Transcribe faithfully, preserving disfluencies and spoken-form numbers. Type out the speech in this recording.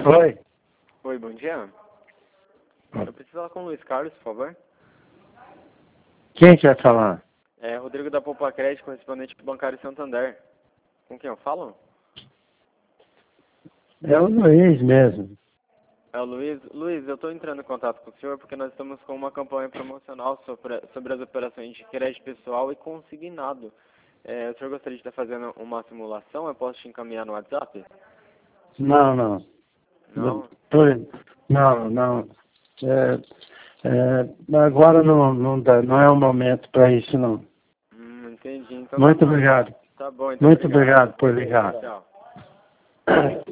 Oi? Oi, bom dia. Eu preciso falar com o Luiz Carlos, por favor. Quem quer falar? É Rodrigo da Poupa Crédito, correspondente bancário Santander. Com quem eu falo? É o Luiz mesmo. É o Luiz. Luiz, eu estou entrando em contato com o senhor porque nós estamos com uma campanha promocional sobre, sobre as operações de crédito pessoal e consignado. É, o senhor gostaria de estar fazendo uma simulação? Eu posso te encaminhar no WhatsApp? Não, não. Não? Tô- Não, não. É, é, agora não, não, dá, não é o momento para isso, não. Hum, entendi. Então tá Muito bom. obrigado. Tá bom, então Muito obrigado. obrigado por ligar. Tchau.